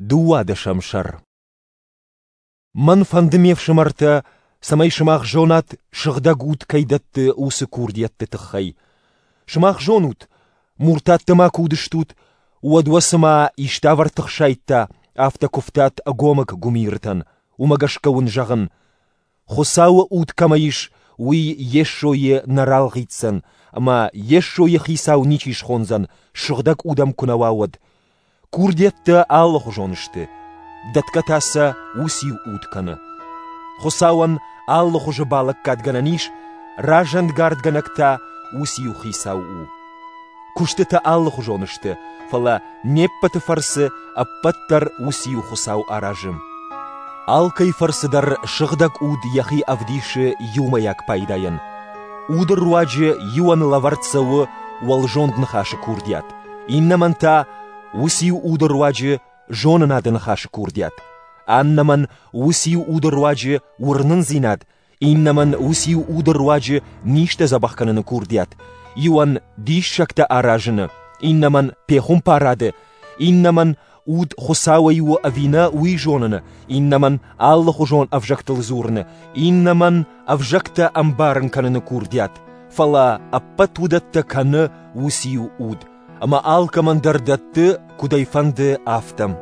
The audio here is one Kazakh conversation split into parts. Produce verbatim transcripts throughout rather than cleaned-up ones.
дуада шамшар. Ман фандымев шымарта, самай шымақ жонат шығдагут кайдатты усы курдиятты тықхай. Шымақ жонут, муртаттыма кудыштут, уадуасыма иштавар тықшайтта, автокуфтат агомак гумиртан, умагашкауын жағын. Хосауы ут камаиш, уи ешшойе наралғитсан, ама ешшойе хисау ничиш хонзан, шығдаг удам кунавауад. Курдетті аллық жонышты, даткатаса усив утканы. Хосауан аллық жыбалық кадгананиш, ражанд гардганакта усив хисау у. Куштыта аллық жонышты, фала неппаты фарсы аппаттар усив хосау аражым. Алкай фарсыдар шығдаг уд яхи авдиші юмаяк пайдайын. Удыр руаджы юан лаварцауы уалжондын хашы курдят. Иннаманта усив удыр руаджы жонынадын хашы курдят. Аннаман усив удыр руаджы урнын зинад. Иннаман усив удыр руаджы ниште забахканын курдят. Юан дишшакта аражыны. Иннаман пехум парады. Иннаман уд хосауайу авина уи жонаны, иннаман аллаху жон авжактыл зурны, иннаман авжакта амбарын каныны курдят. Фала аппат удатта каны усиу уд. Ама алкамандардатты кудайфанды автам.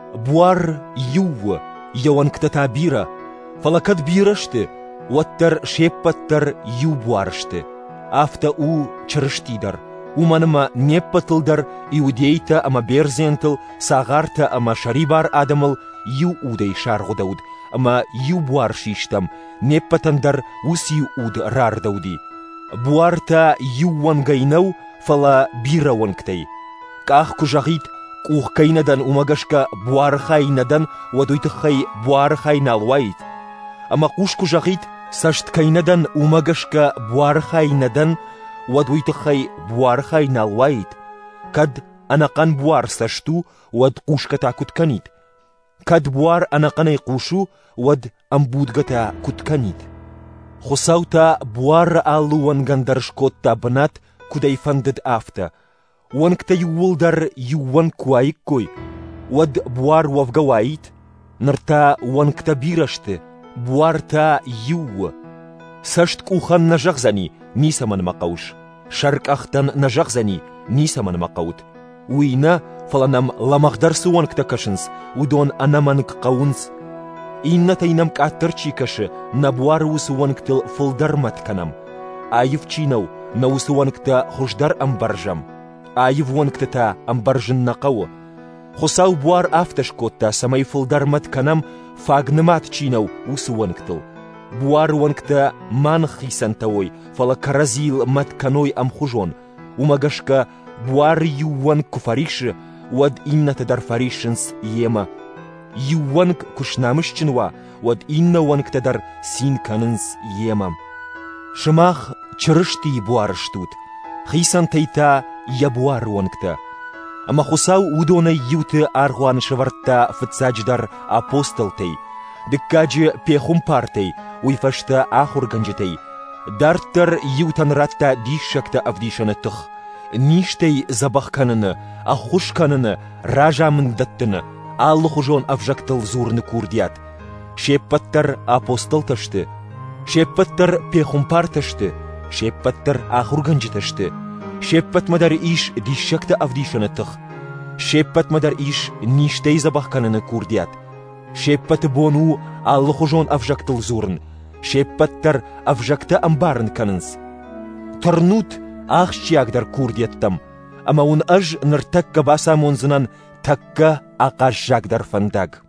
Буар юу, яуан ктата бира. Фала кад бирашты, уаттар шеппаттар ю буаршты. Афта у чырыштидар. Уманыма неппатылдар иудейта ама берзентыл, сағарта ама шарибар адамыл ю удай шарғудауд, ама ю буар шиштам, неппатандар уси уд рардауди. Буарта юуан гайнау, фала бирауан ктай. Ках кужағит кух кайнадан умагашка буар хайнадан вадуйтықхай буар хайналвайт. Ама куш кужағит сашт кайнадан умагашка буар хайнадан вадуйтықхай буар хайналвайт. Кад анақан буар сашту вад кушката кутканит. Кад буар анақанай кушу вад амбудгата кутканит. Хусаута буар алуан гандаршкотта банат кудайфандыд афта. Уанкта юулдар юуан куайккой. Вад буар вавгавайт. Нарта уанкта бирашты. Буарта юу. Сашт кухан нажахзани, нисаман мақауш. Шарк ахтан нажахзани, нисаман мақаут. Уина фаланам ламахдарсы уанкта кашынс, удон анаманк қаунс. Инна тайнам каттарчи кашы, на буар усы уанктыл фылдармат канам. Айыв чинау, на усы уанкта хуждар амбаржам. Айыв уанктата амбаржын нақауы. Хосау буар авташкотта самай фылдармат канам фагнымат чинау усы уанктыл. Буар уанкта ман хисантауой, фала каразил матканой амхужон. Умагашка буар юуанк куфариши, уад инната дар фаришинс ема. Юуанк кушнамышчинва, уад инна уанкта дар син канынс ема. Шымах чырышти буарыштут, хисантайта я буар уанкта. Ама хусау удона юты аргуан шывартта фыцадждар апостолтей. Дыккаджи пехумпартей, уйфашта ахурганжетей. Дарттар ютанратта дишшакта авдишанаттых. Ништей забахканыны, ахушканыны, ражамындаттыны, аллахужон авжактыл зурны курдият. Шеппаттар апостолташты, шеппаттар пехумпарташты, шеппаттар ахурганжеташты. Шеппатмадар иш дишшакта авдишанаттых. Шеппатмадар иш ништей забахканыны курдият. Шеппаты бону аллахужон авжактыл зурн. Шеппаттар авжакта амбарын канынс. Тарнут ахщиагдар курдеттам. Ама он аж ныр такка баса монзынан такка ақаш жагдар фандаг.